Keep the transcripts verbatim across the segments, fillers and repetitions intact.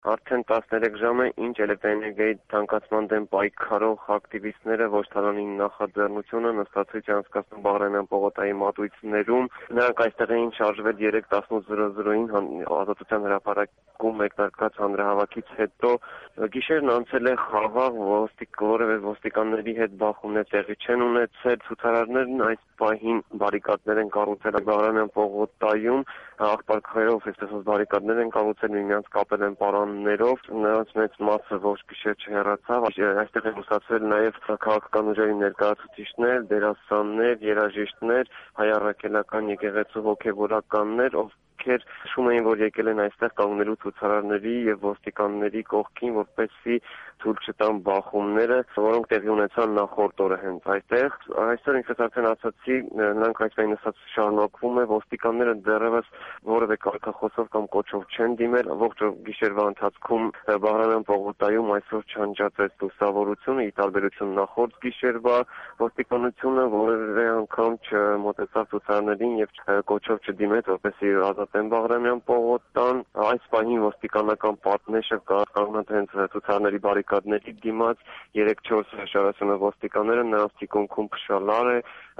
Արդեն տասներեք ժամ է, ինչ էլեկտրաէներգիայի թանկացման դեմ պայքարող ակտիվիստները ոչթարանի նախաձեռնությունը նստացույց անցկացնում Բաղրամյան պողոտայի մատույցներում։ Նրանք այստեղ էին շարժվել երեկ տասնութ զրո զրոյին Ազատության հրապարակում մեկնարկած հանրահավաքից հետո։ Գիշերն անցել է խաղաղ, ոստիկ որևէ ոստիկանների հետ բախումներ տեղի չեն ունեցել։ Ցուցարարներն այս պահին բարիկադներ են կառուցել Բաղրամյան պողոտայում, աղբարկներով այսպես բարիկադներ են կառուցել, միմյանց կապել են պարաններով, նրանց մեծ մասը ողջ գիշեր չհեռացավ։ Այստեղ են լուսացվել նաև քաղաքական ուժերի ներկայացուցիչներ, դերասաններ, երաժիշտներ, հայ առաքելական եկեղեցու հոգևորականներ, ովքեր հիշում էին, որ եկել են այստեղ կանգնելու ցուցարարների եւ ոստիկանների կողքին, որպեսզի ցույց չտան բախումները, որոնք տեղի ունեցան նախորդ օրը հենց այստեղ։ Այսօր, ինչպես արդեն ասացի, նրանք այսպես ասած շարունակվում է, ոստիկանները դեռևս որևէ կարգախոսով կամ կոչով չեն դիմել, ողջ գիշերվա ընթացքում Բաղրամյան պողոտայում այսօր չանջատեց լուսավորությունը, ի տարբերություն նախորդ գիշերվա, ոստիկանությունը որևէ անգամ չմոտեցավ ցուցարարներին եւ կոչով չդիմեց, որպեսզի ազատեն Բաղրամյան պողոտան։ Այս պահին ոստիկանական պատնեշը կանգնած հենց ցուցարարների բարիկադների դիմաց, երեք-չորս շարասյունը ոստիկանները, նրանց թիկունքում փշալար է,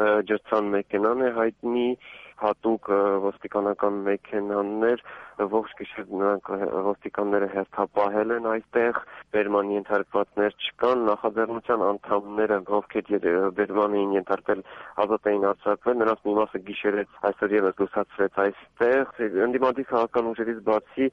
ջրցան մեքենան է հայտնի, հատուկ ոստիկանական մեքենաներ, ողջ գիշեր նրանք ոստիկանները հերթապահել են այստեղ, բերման ենթարկվածներ չկան, նախաձեռնության անդամները, ովքեր բերման էին ենթարկվել, ազատ էին արձակվել, նրանց մի մասը գիշերեց այսօր ևս լուսացրեց այստեղ։ Ընդդիմադիր քաղաքական ուժերից բացի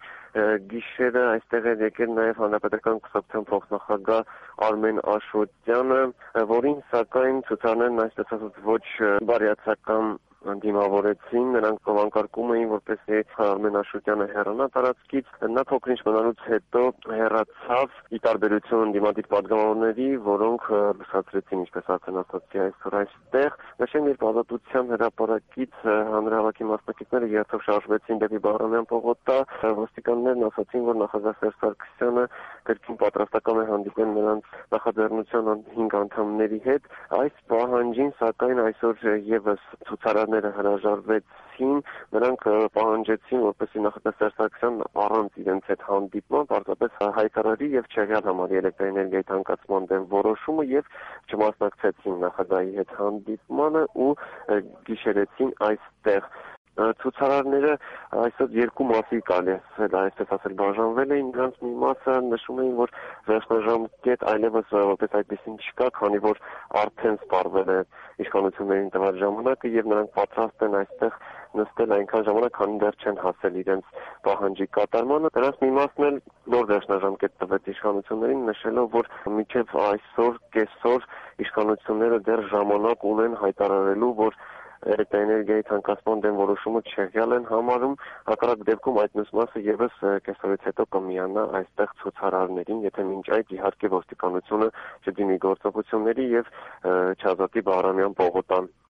գիշերը այստեղ է եկել նաև Հանրապետական կուսակցության փոխնախագահ Արմեն Աշոտյանը, որին սակայն ցուցարարներն այսպես ասած ոչ բարյացակամ դիմավորեցին, նրանք վանկարկում էին, որպեսզի Արմեն Աշոտյանը հեռանա տարածքից։ Նա փոքր-ինչ մնալուց հետո հեռացավ, ի տարբերություն ընդդիմադիր պատգամավորների, որոնք լուսացրեցին, ինչպես արդեն ասացի, այսօր այստեղ։ Նշեմ, երբ Ազատության հրապարակից հանրահավաքի մասնակիցները երթով շարժվեցին դեպի Բաղրամյան պողոտա, ոստիկաններն ասացին, որ նախագահ Սերժ Սարգսյանը կրկին պատրաստական է հանդիպել նրանց նախաձեռնության հինգ անդամների հետ։ Այս պահանջին սակայն այսօր ևս ցուցարարները հրաժարվեցին, նրանք պահանջեցին, որպեսզի նախագահ Սերժ Սարգսյանն առանց իրենց հետ հանդիպման պարզապես հայտարարի եւ չեղյալ համարի էլեկտրաէներգիայի թանկացման դեմ որոշումը եւ չմասնակցեցին նախագահի հետ հանդիպմանը ու գիշերեցին այստեղ։ Ցուցարարները այսօր երկու մասի կարելի է այսպես ասել բաժանվել էին, նրանց մի մասը նշում էին, որ վերջնաժամկետ այլևս որպես այդպեսին չկա, քանի որ արդեն սպառվել է իշխանություններին տված ժամանակը եւ նրանք պատրաստ են այստեղ նստել այնքան ժամանակ, քանի դեռ չեն հասել իրենց պահանջի կատարմանը։ Նրանց մի մասն էլ նոր վերջնաժամկետ տվեց իշխանություններին, նշելով, որ մինչև այսօր կեսօր իշխանությունները դեռ ժամանակ ունեն հայտարարելու, որ էլեկտրաէներգիայի թանկացման դեմ որոշումը չեղյալ են համարում, հակառակ դեպքում այդ մյուս մասը ևս կեսօրից հետո կմիանա այստեղ ցուցարարներին, եթե մինչ այդ իհարկե ոստիկանությունը չդիմի գործողությունների եւ չազատի Բաղրամյան պողոտան։